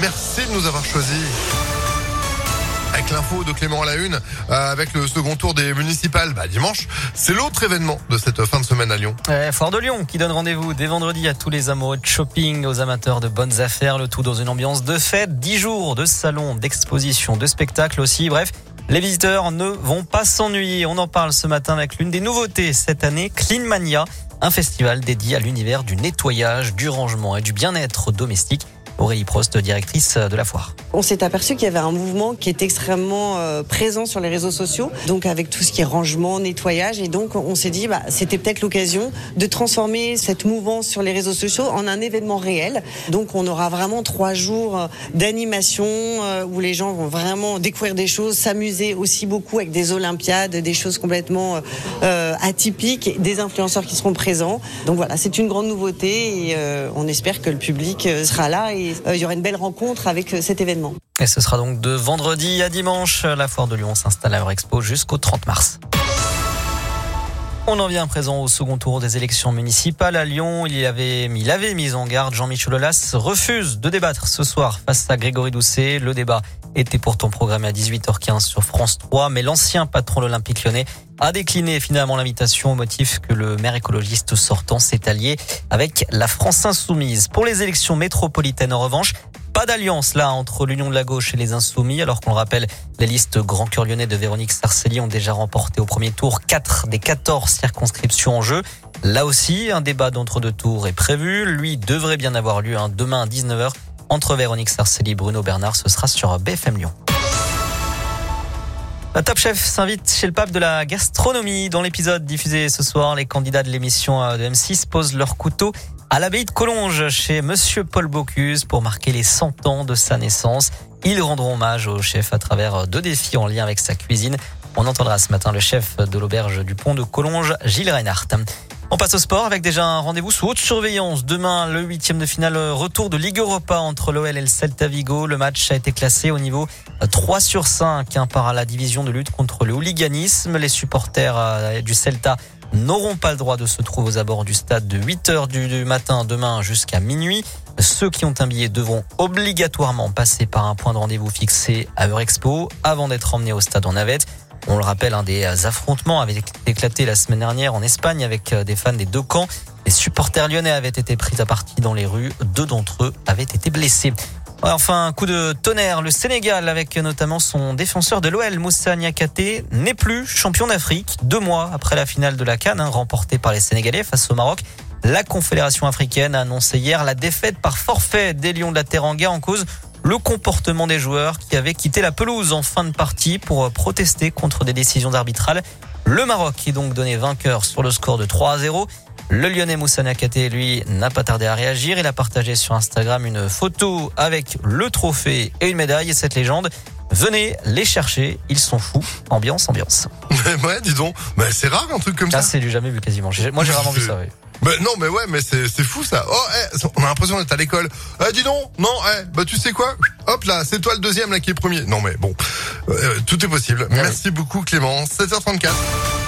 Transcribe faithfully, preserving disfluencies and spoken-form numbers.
merci de nous avoir choisis. Avec l'info de Clément à la une, euh, avec le second tour des municipales, bah, dimanche, c'est l'autre événement de cette fin de semaine à Lyon. Ouais, Foire de Lyon qui donne rendez-vous dès vendredi à tous les amoureux de shopping, aux amateurs de bonnes affaires, le tout dans une ambiance de fête, dix jours de salons, d'expositions, de spectacles aussi, bref. Les visiteurs ne vont pas s'ennuyer. On en parle ce matin avec l'une des nouveautés cette année, Clean Mania, un festival dédié à l'univers du nettoyage, du rangement et du bien-être domestique. Aurélie Prost, directrice de la foire. On s'est aperçu qu'il y avait un mouvement qui est extrêmement euh, présent sur les réseaux sociaux, donc avec tout ce qui est rangement, nettoyage, et donc on s'est dit bah c'était peut-être l'occasion de transformer cette mouvance sur les réseaux sociaux en un événement réel. Donc on aura vraiment trois jours d'animation euh, où les gens vont vraiment découvrir des choses, s'amuser aussi beaucoup avec des olympiades, des choses complètement euh, atypiques, des influenceurs qui seront présents. Donc voilà, c'est une grande nouveauté et euh, on espère que le public sera là et il euh, y aura une belle rencontre avec euh, cet événement. Et ce sera donc de vendredi à dimanche. La foire de Lyon s'installe à Eurexpo jusqu'au trente mars. On en vient à présent au second tour des élections municipales à Lyon. Il y avait, il avait mis en garde Jean-Michel Aulas refuse de débattre ce soir face à Grégory Doucet. Le débat était pourtant programmé à dix-huit heures quinze sur France trois, mais l'ancien patron de l'Olympique Lyonnais a décliné finalement l'invitation au motif que le maire écologiste sortant s'est allié avec la France Insoumise. Pour les élections métropolitaines en revanche, pas d'alliance là entre l'Union de la gauche et les Insoumis, alors qu'on le rappelle, les listes Grand Cœur Lyonnais de Véronique Sarcelli ont déjà remporté au premier tour quatre des quatorze circonscriptions en jeu. Là aussi, un débat d'entre-deux tours est prévu. Lui devrait bien avoir lieu hein, demain à dix-neuf heures entre Véronique Sarcelli et Bruno Bernard. Ce sera sur B F M Lyon. Top Chef s'invite chez le pape de la gastronomie. Dans l'épisode diffusé ce soir, les candidats de l'émission de M six posent leur couteau à l'abbaye de Collonges chez Monsieur Paul Bocuse pour marquer les cent ans de sa naissance. Ils rendront hommage au chef à travers deux défis en lien avec sa cuisine. On entendra ce matin le chef de l'auberge du Pont de Collonges, Gilles Reinhardt. On passe au sport avec déjà un rendez-vous sous haute surveillance. Demain, le huitième de finale retour de Ligue Europa entre l'O L et le Celta Vigo. Le match a été classé au niveau trois sur cinq hein, par la division de lutte contre le hooliganisme. Les supporters du Celta n'auront pas le droit de se trouver aux abords du stade de huit heures du matin demain jusqu'à minuit. Ceux qui ont un billet devront obligatoirement passer par un point de rendez-vous fixé à Eurexpo avant d'être emmenés au stade en navette. On le rappelle, un des affrontements avait éclaté la semaine dernière en Espagne avec des fans des deux camps. Les supporters lyonnais avaient été pris à partie dans les rues. Deux d'entre eux avaient été blessés. Enfin, un coup de tonnerre. Le Sénégal, avec notamment son défenseur de l'O L, Moussa Niakhaté, n'est plus champion d'Afrique. Deux mois après la finale de la CAN, hein, remportée par les Sénégalais face au Maroc. La Confédération africaine a annoncé hier la défaite par forfait des Lions de la Teranga en cause le comportement des joueurs qui avaient quitté la pelouse en fin de partie pour protester contre des décisions arbitrales. Le Maroc est donc donné vainqueur sur le score de trois à zéro. Le Lyonnais Moussa Niakhaté, lui, n'a pas tardé à réagir. Il a partagé sur Instagram une photo avec le trophée et une médaille. Et cette légende, venez les chercher, ils sont fous. Ambiance, ambiance. Ouais, dis donc, bah, c'est rare un truc comme ah, ça. c'est du jamais vu quasiment. J'ai, moi, j'ai vraiment vu ça, oui. Bah non mais ouais mais c'est c'est fou ça. Oh eh, on a l'impression d'être à l'école. Eh dis donc, non, eh bah tu sais quoi? Hop là, c'est toi le deuxième là qui est premier. Non mais bon, euh, tout est possible. Ouais. Merci beaucoup Clément. sept heures trente-quatre.